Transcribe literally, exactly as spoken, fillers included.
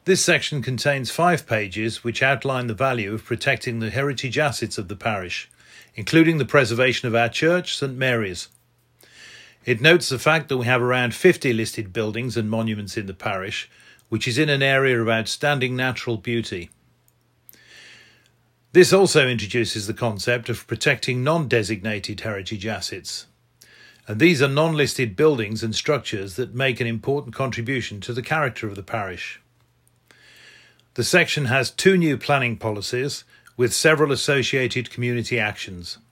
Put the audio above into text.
This section contains five pages which outline the value of protecting the heritage assets of the parish, including the preservation of our church, St Mary's. It notes the fact that we have around fifty listed buildings and monuments in the parish, which is in an area of outstanding natural beauty. This also introduces the concept of protecting non-designated heritage assets, and these are non-listed buildings and structures that make an important contribution to the character of the parish. The section has two new planning policies with several associated community actions.